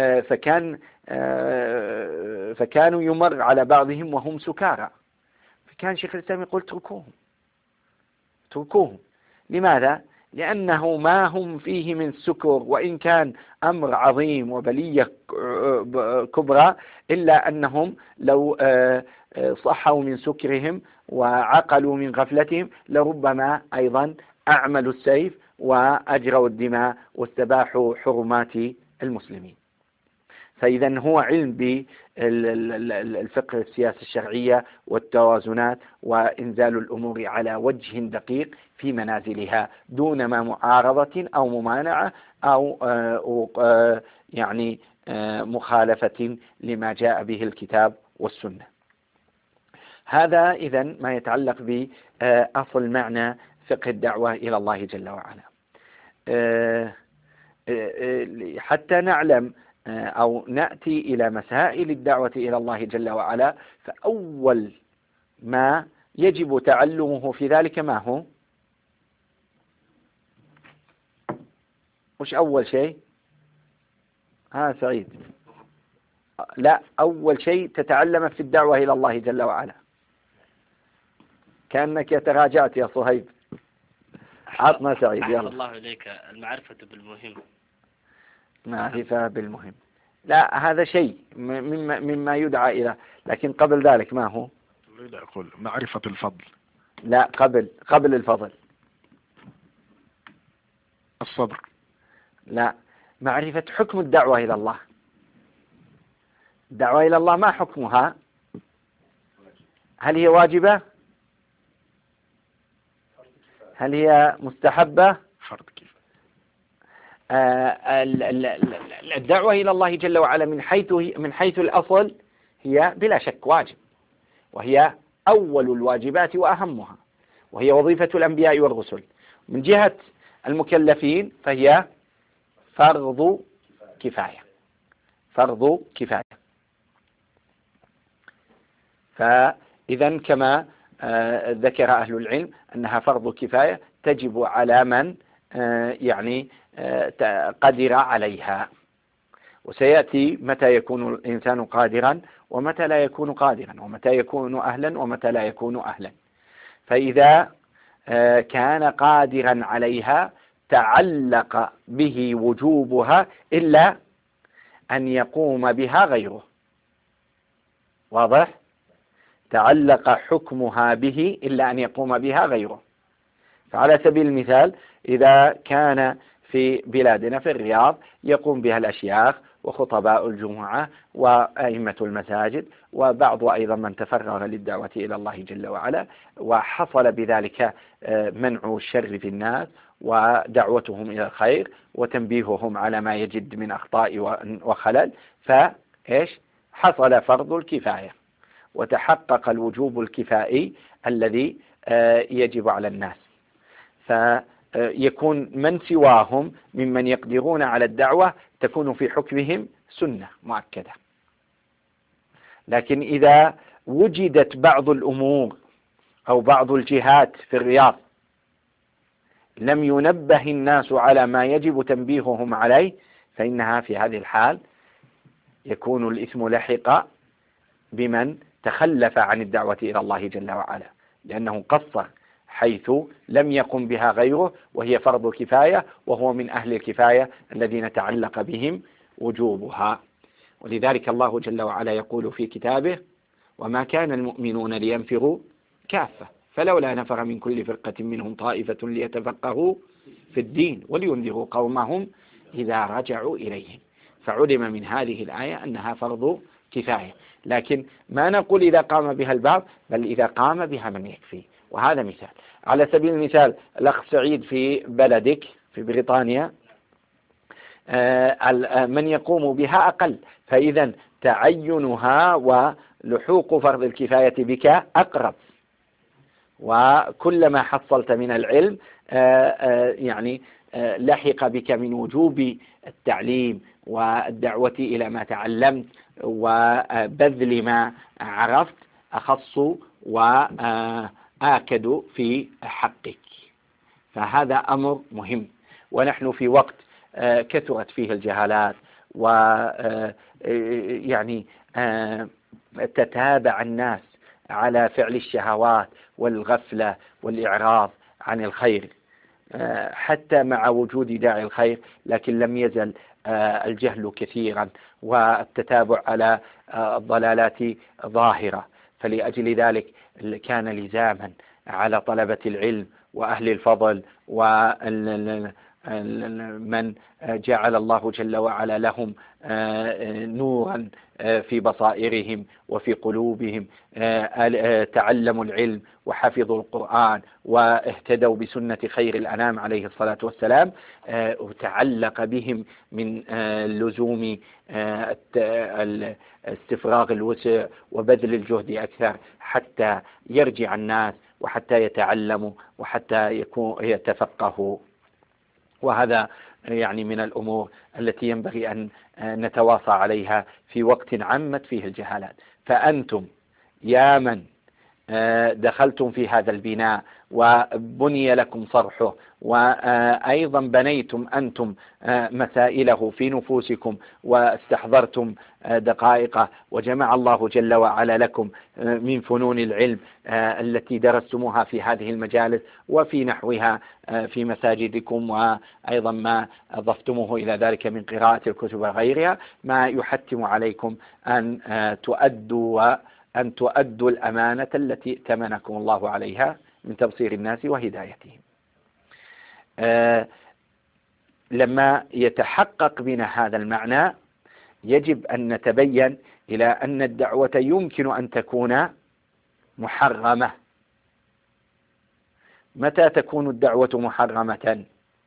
فكانوا يمر على بعضهم وهم سكارى، فكان شيخ الإسلام يقول اتركوهم. لماذا؟ لأنه ما هم فيه من سكر، وإن كان أمر عظيم وبلية كبرى، إلا أنهم لو صحوا من سكرهم وعقلوا من غفلتهم لربما أيضا أعملوا السيف وأجروا الدماء واستباحوا حرمات المسلمين. فإذا هو علم بالفقه السياسة الشرعية والتوازنات وإنزال الأمور على وجه دقيق في منازلها دون ما معارضة أو ممانعة أو يعني مخالفة لما جاء به الكتاب والسنة. هذا إذن ما يتعلق بأصل معنى فقه الدعوة إلى الله جل وعلا. حتى نعلم أو نأتي إلى مسائل الدعوة إلى الله جل وعلا، فأول ما يجب تعلمه في ذلك ما هو؟ مش أول شيء؟ سعيد، لا، أول شيء تتعلم في الدعوة إلى الله جل وعلا. كأنك يتراجعت يا صهيب. عطنا سعيد، يلا. الله إليك، المعرفة بالمهم. معرفة بالمهم، لا، هذا شيء مما يدعى إلى، لكن قبل ذلك ما هو؟ أريد أقول معرفة الفضل. لا، قبل الفضل. الصبر. لا، معرفة حكم الدعوة إلى الله. الدعوة إلى الله ما حكمها؟ هل هي واجبة؟ هل هي مستحبة؟ فرض كيف؟ الدعوة إلى الله جل وعلا من حيث الأصل هي بلا شك واجب، وهي أول الواجبات وأهمها، وهي وظيفة الأنبياء والرسل. من جهة المكلفين فهي فرض كفاية. فإذا كما ذكر أهل العلم أنها فرض كفاية تجب على من يعني قدر عليها، وسيأتي متى يكون الإنسان قادرا ومتى لا يكون قادرا، ومتى يكون أهلا ومتى لا يكون أهلا. فإذا كان قادرا عليها تعلق به وجوبها إلا أن يقوم بها غيره. واضح؟ تعلق حكمها به إلا أن يقوم بها غيره. فعلى سبيل المثال إذا كان في بلادنا في الرياض يقوم بها الأشياخ وخطباء الجمعة وأئمة المساجد وبعض أيضا من تفرغ للدعوة إلى الله جل وعلا، وحصل بذلك منع الشر في الناس ودعوتهم إلى الخير وتنبيههم على ما يجد من أخطاء وخلل، فإيش حصل فرض الكفاية وتحقق الوجوب الكفائي الذي يجب على الناس. فيكون من سواهم ممن يقدرون على الدعوة تكون في حكمهم سنة مؤكدة. لكن إذا وجدت بعض الأمور أو بعض الجهات في الرياض لم ينبه الناس على ما يجب تنبيههم عليه، فإنها في هذه الحال يكون الإثم لحق بمن تخلف عن الدعوة إلى الله جل وعلا، لأنه قصر حيث لم يقم بها غيره، وهي فرض كفاية، وهو من أهل الكفاية الذين تعلق بهم وجوبها. ولذلك الله جل وعلا يقول في كتابه: وما كان المؤمنون لينفروا كافة فلولا نفر من كل فرقة منهم طائفة ليتفقهوا في الدين ولينذروا قومهم إذا رجعوا إليهم. فعلم من هذه الآية أنها فرض كفاية، لكن ما نقول إذا قام بها البعض، بل إذا قام بها من يكفي. وهذا مثال. على سبيل المثال الأخ سعيد في بلدك في بريطانيا من يقوم بها أقل، فإذا تعينها ولحوق فرض الكفاية بك أقرب. وكلما حصلت من العلم يعني لحق بك من وجوب التعليم والدعوة إلى ما تعلمت وبذل ما عرفت أخص وآكد في حقك. فهذا أمر مهم، ونحن في وقت كثرت فيه الجهالات ويعني تتابع الناس على فعل الشهوات والغفلة والإعراض عن الخير، حتى مع وجود داعي الخير، لكن لم يزل الجهل كثيرا والتتابع على الضلالات ظاهرة. فلأجل ذلك كان لزاما على طلبة العلم وأهل الفضل ومن جعل الله جل وعلا لهم نورا في بصائرهم وفي قلوبهم، تعلموا العلم وحفظوا القرآن واهتدوا بسنة خير الأنام عليه الصلاة والسلام، وتعلق بهم من لزوم استفراغ الوسع وبذل الجهد أكثر حتى يرجع الناس وحتى يتعلموا وحتى يتفقهوا. وهذا يعني من الأمور التي ينبغي أن نتواصى عليها في وقت عمت فيه الجهالات. فأنتم يا من دخلتم في هذا البناء وبني لكم صرحه، وأيضا بنيتم أنتم مسائله في نفوسكم واستحضرتم دقائقه، وجمع الله جل وعلا لكم من فنون العلم التي درستموها في هذه المجالس وفي نحوها في مساجدكم، وأيضا ما أضفتموه إلى ذلك من قراءة الكتب وغيرها، ما يحتم عليكم أن تؤدوا الأمانة التي ائتمنكم الله عليها من تبصير الناس وهدايتهم. لما يتحقق بنا هذا المعنى يجب أن نتبين إلى أن الدعوة يمكن أن تكون محرمة. متى تكون الدعوة محرمة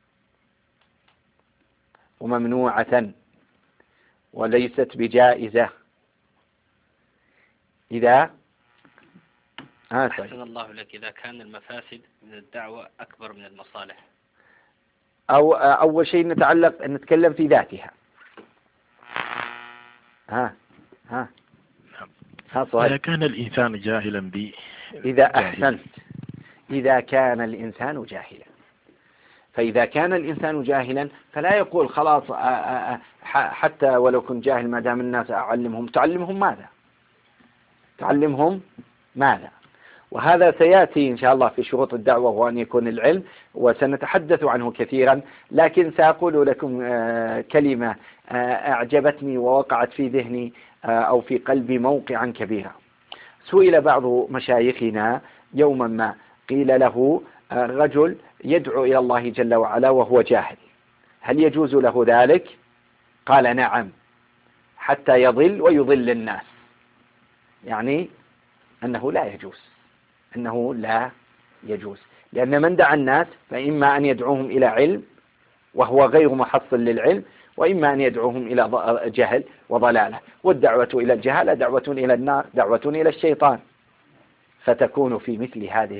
وممنوعة وليست بجائزة؟ إذا أحسن الله لك، إذا كان المفاسد من الدعوة أكبر من المصالح. أو أول شيء نتكلم في ذاتها. إذا كان الإنسان جاهلا إذا كان الإنسان جاهلا، فإذا كان الإنسان جاهلا فلا يقول خلاص حتى ولو كنت جاهل ما دام الناس أعلمهم. تعلمهم ماذا؟ وهذا سيأتي إن شاء الله في شروط الدعوة، وهو أن يكون العلم، وسنتحدث عنه كثيرا. لكن سأقول لكم كلمة أعجبتني ووقعت في ذهني أو في قلبي موقعا كبيرا. سئل بعض مشايخنا يوما ما، قيل له رجل يدعو إلى الله جل وعلا وهو جاهل، هل يجوز له ذلك؟ قال نعم، حتى يضل ويضل الناس. يعني أنه لا يجوز، لأن من دعا الناس فإما أن يدعوهم إلى علم وهو غير محصل للعلم، وإما أن يدعوهم إلى جهل وضلالة، والدعوة إلى الجهالة دعوة إلى النار، دعوة إلى الشيطان، فتكون في مثل هذه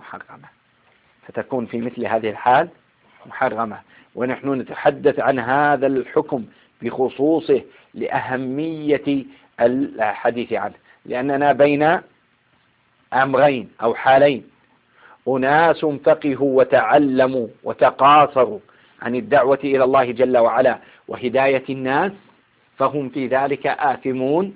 الحال محرمة. ونحن نتحدث عن هذا الحكم بخصوصه لأهمية الحديث عنه، لأننا بين أمرين أو حالين: أناس فقهوا وتعلموا وتقاصروا عن الدعوة إلى الله جل وعلا وهداية الناس، فهم في ذلك آثمون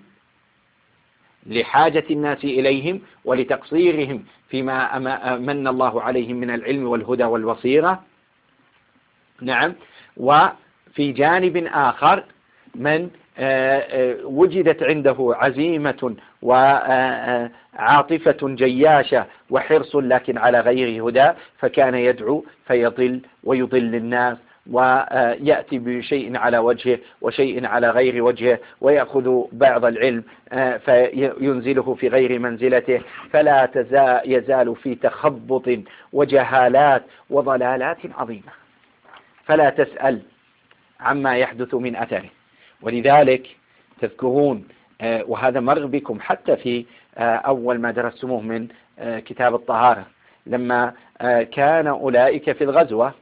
لحاجة الناس إليهم ولتقصيرهم فيما من الله عليهم من العلم والهدى والبصيرة. نعم. وفي جانب آخر من وجدت عنده عزيمة وعاطفة جياشة وحرص لكن على غير هدى، فكان يدعو فيضل ويضل الناس، ويأتي بشيء على وجهه وشيء على غير وجهه، ويأخذ بعض العلم فينزله في غير منزلته، فلا يزال في تخبط وجهالات وضلالات عظيمة، فلا تسأل عما يحدث من أثره. ولذلك تذكرون، وهذا مر بكم حتى في أول ما درستموه من كتاب الطهارة، لما كان أولئك في الغزوة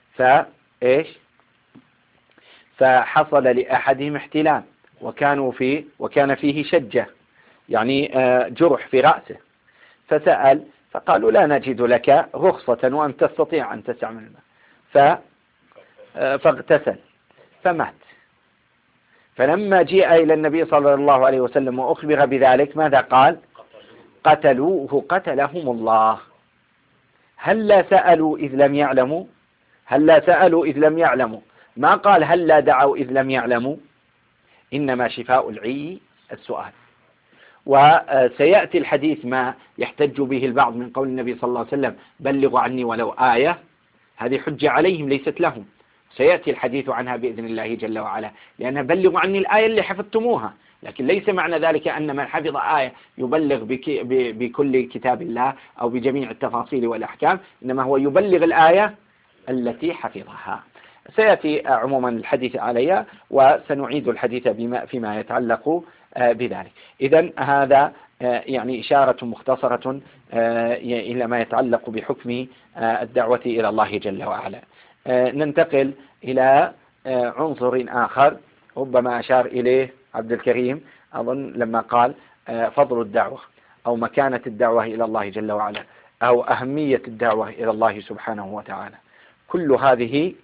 فحصل لأحدهم احتلام وكان فيه شجة، يعني جرح في رأسه، فسأل فقالوا لا نجد لك رخصة وأن تستطيع أن تستعمل الماء، فاغتسل فمات. فلما جاء إلى النبي صلى الله عليه وسلم وأخبر بذلك ماذا قال؟ قتلوه قتلهم الله. هل لا سألوا إذ لم يعلموا؟ ما قال هل لا دعوا إذ لم يعلموا؟ إنما شفاء العي السؤال. وسيأتي الحديث ما يحتج به البعض من قول النبي صلى الله عليه وسلم بلغوا عني ولو آية، هذه حجة عليهم ليست لهم، سيأتي الحديث عنها بإذن الله جل وعلا، لأن بلغوا عني الآية اللي حفظتموها، لكن ليس معنى ذلك أن من حفظ آية يبلغ بكل كتاب الله أو بجميع التفاصيل والأحكام، إنما هو يبلغ الآية التي حفظها. سيأتي عموما الحديث عليها وسنعيد الحديث فيما يتعلق بذلك. إذن هذا يعني إشارة مختصرة إلى ما يتعلق بحكم الدعوة إلى الله جل وعلا. ننتقل إلى عنصر آخر ربما أشار إليه عبد الكريم أظن لما قال فضل الدعوة أو مكانة الدعوة إلى الله جل وعلا أو أهمية الدعوة إلى الله سبحانه وتعالى. كل هذه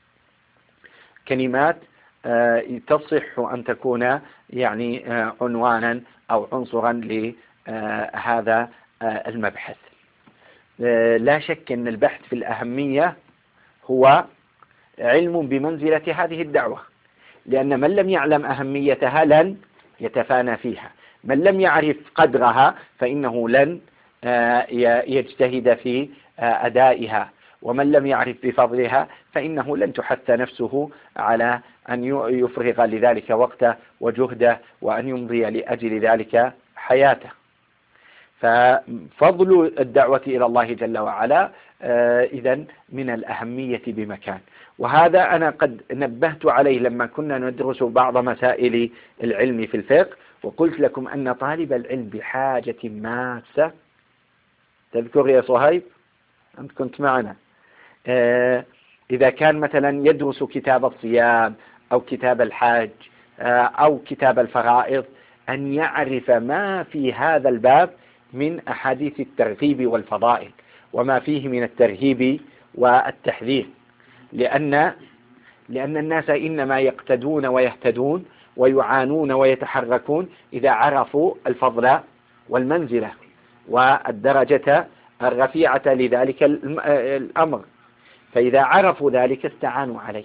كلمات تصح أن تكون يعني عنوانا أو عنصرا لهذا المبحث. لا شك أن البحث في الأهمية هو علم بمنزلة هذه الدعوة، لأن من لم يعلم أهميتها لن يتفانى فيها، من لم يعرف قدرها فإنه لن يجتهد في أدائها، ومن لم يعرف بفضلها فإنه لن تحث نفسه على أن يفرغ لذلك وقته وجهده وأن يمضي لأجل ذلك حياته. ففضل الدعوة إلى الله جل وعلا إذن من الأهمية بمكان، وهذا أنا قد نبهت عليه لما كنا ندرس بعض مسائل العلم في الفقه، وقلت لكم أن طالب العلم بحاجة ماسة. تذكر يا صهيب أنت كنت معنا، إذا كان مثلا يدرس كتاب الصيام أو كتاب الحج أو كتاب الفرائض، أن يعرف ما في هذا الباب من أحاديث الترغيب والفضائل وما فيه من الترهيب والتحذير، لأن الناس إنما يقتدون ويهتدون ويعانون ويتحركون إذا عرفوا الفضل والمنزلة والدرجة الرفيعة لذلك الأمر، فإذا عرفوا ذلك استعانوا عليه.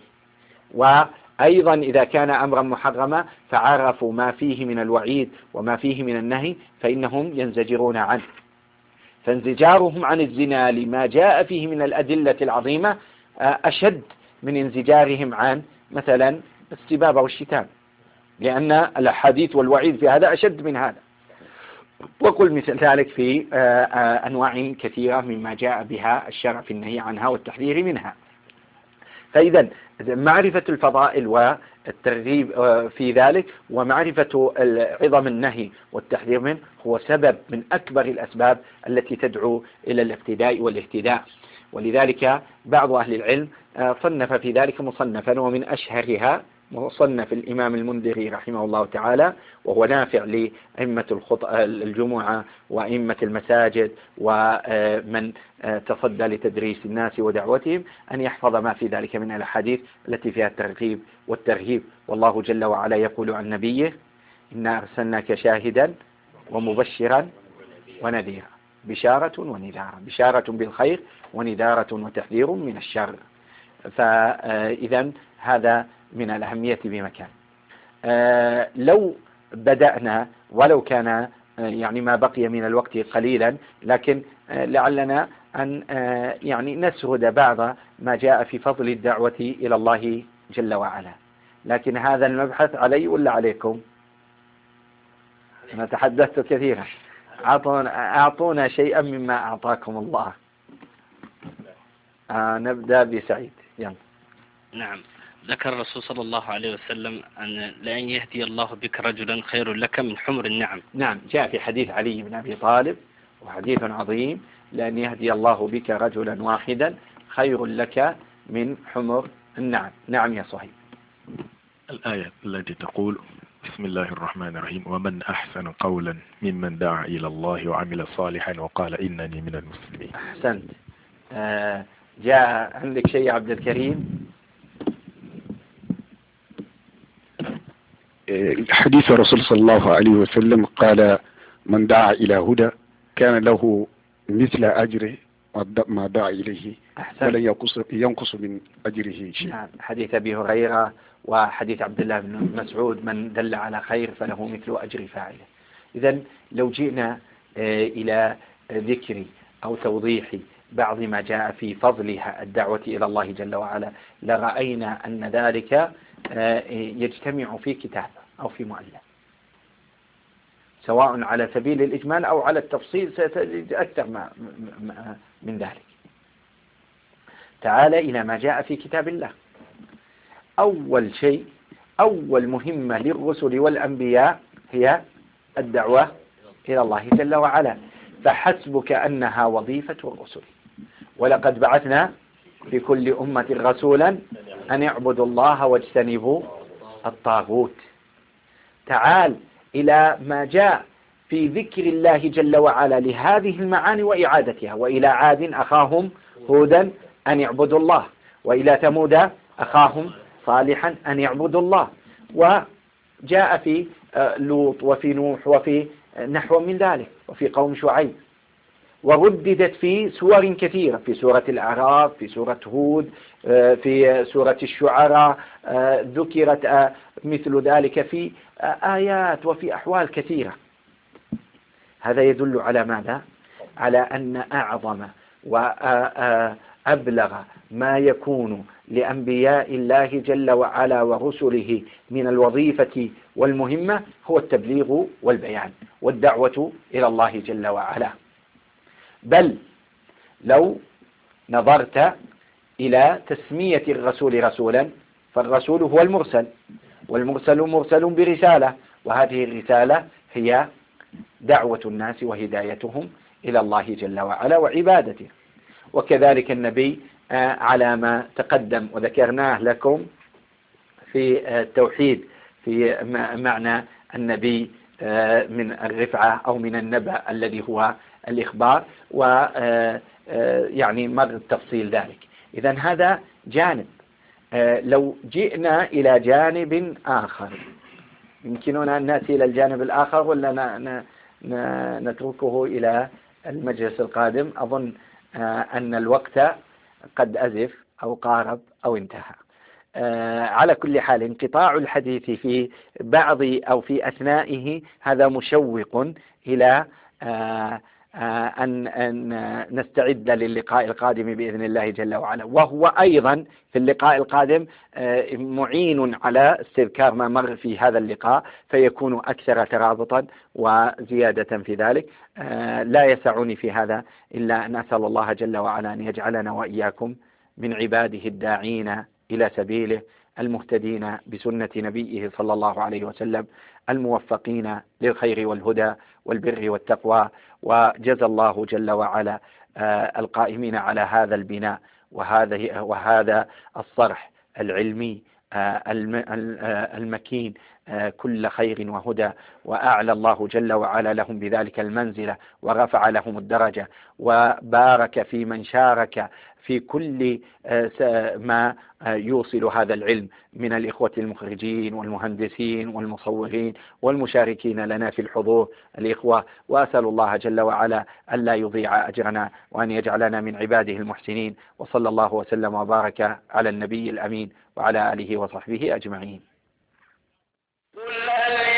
وأيضا إذا كان أمرا محرما فعرفوا ما فيه من الوعيد وما فيه من النهي فإنهم ينزجرون عنه. فانزجارهم عن الزنا لما جاء فيه من الأدلة العظيمة أشد من انزجارهم عن مثلا السباب والشتام، لأن الأحاديث والوعيد في هذا أشد من هذا. وقل مثل ذلك في أنواع كثيرة مما جاء بها الشرع في النهي عنها والتحذير منها. فإذا معرفة الفضائل والترغيب في ذلك ومعرفة عظم النهي والتحذير منه هو سبب من أكبر الأسباب التي تدعو إلى الاقتداء والاهتداء. ولذلك بعض أهل العلم صنف في ذلك مصنفا، ومن أشهرها مصنف الإمام المنذري رحمه الله تعالى، وهو نافع لأئمة الجمعة وأئمة المساجد ومن تصدى لتدريس الناس ودعوتهم، أن يحفظ ما في ذلك من الأحاديث التي فيها الترغيب والترهيب. والله جل وعلا يقول عن نبيه: إنا أرسلناك شاهدا ومبشرا ونذيرا، بشارة ونذارة، بشارة بالخير ونذارة وتحذير من الشر. فإذا هذا من الأهمية بمكان. لو بدأنا ولو كان يعني ما بقي من الوقت قليلا، لكن لعلنا أن يعني نسرد بعض ما جاء في فضل الدعوة إلى الله جل وعلا. لكن هذا المبحث علي ولا عليكم؟ أنا تحدثت كثيرا، أعطونا شيئا مما أعطاكم الله. نبدأ بسعيد. يلا. نعم. ذكر الرسول صلى الله عليه وسلم أن لأن يهدي الله بك رجلا خير لك من حمر النعم. نعم، جاء في حديث علي بن أبي طالب وحديث عظيم: لأن يهدي الله بك رجلا واحدا خير لك من حمر النعم. نعم يا صهيب. الآية التي تقول: بسم الله الرحمن الرحيم: ومن أحسن قولا ممن دعا إلى الله وعمل صالحا وقال إنني من المسلمين. أحسنت. جاء عندك شيء يا عبد الكريم؟ حديث الرسول صلى الله عليه وسلم قال: من دعا إلى هدى كان له مثل أجره ما دعا إليه ولا ينقص من أجره شيء. نعم. حديث أبي هريرة وحديث عبد الله بن مسعود: من دل على خير فله مثل أجر فاعله. إذن لو جئنا إلى ذكر أو توضيح بعض ما جاء في فضلها الدعوة إلى الله جل وعلا لرأينا أن ذلك يجتمع في كتاب أو في مؤلف، سواء على سبيل الإجمال أو على التفصيل ستجد أكثر من ذلك. تعال إلى ما جاء في كتاب الله. أول شيء، أول مهمة للرسل والأنبياء هي الدعوة إلى الله جل وعلا، فحسبك أنها وظيفة الرسل. ولقد بعثنا في كل أمة رسولا أن يعبدوا الله واجتنبوا الطاغوت. تعال إلى ما جاء في ذكر الله جل وعلا لهذه المعاني وإعادتها: وإلى عاد أخاهم هودا أن يعبدوا الله، وإلى ثمود أخاهم صالحا أن يعبدوا الله، وجاء في لوط وفي نوح وفي نحو من ذلك، وفي قوم شعيب، ورددت في سور كثيرة: في سورة الأعراف، في سورة هود، في سورة الشعراء، ذكرت مثل ذلك في آيات وفي أحوال كثيرة. هذا يدل على ماذا؟ على أن أعظم وأبلغ ما يكون لأنبياء الله جل وعلا ورسله من الوظيفة والمهمة هو التبليغ والبيان والدعوة إلى الله جل وعلا. بل لو نظرت إلى تسمية الرسول رسولا، فالرسول هو المرسل، والمرسل مرسل برسالة، وهذه الرسالة هي دعوة الناس وهدايتهم إلى الله جل وعلا وعبادته. وكذلك النبي على ما تقدم وذكرناه لكم في التوحيد في معنى النبي من الرفعة أو من النبأ الذي هو الإخبار، ويعني مر تفصيل ذلك. إذن هذا جانب. لو جئنا إلى جانب آخر، يمكننا أن نأتي إلى الجانب الآخر ولا نتركه إلى المجلس القادم؟ أظن أن الوقت قد أزف أو قارب أو انتهى. على كل حال انقطاع الحديث في بعض أو في أثنائه هذا مشوق إلى أن نستعد للقاء القادم بإذن الله جل وعلا، وهو أيضا في اللقاء القادم معين على استذكار ما مر في هذا اللقاء، فيكون أكثر ترابطا وزيادة في ذلك. لا يسعني في هذا إلا أن أسأل الله جل وعلا أن يجعلنا وإياكم من عباده الداعين إلى سبيله، المهتدين بسنة نبيه صلى الله عليه وسلم، الموفقين للخير والهدى والبر والتقوى. وجزى الله جل وعلا القائمين على هذا البناء وهذا الصرح العلمي المكين كل خير وهدى، وأعلى الله جل وعلا لهم بذلك المنزلة ورفع لهم الدرجة، وبارك في من شارك في كل ما يوصل هذا العلم من الإخوة المخرجين والمهندسين والمصورين والمشاركين لنا في الحضور الإخوة. وأسأل الله جل وعلا ألا يضيع أجرنا وأن يجعلنا من عباده المحسنين. وصلى الله وسلم وبارك على النبي الأمين وعلى آله وصحبه أجمعين.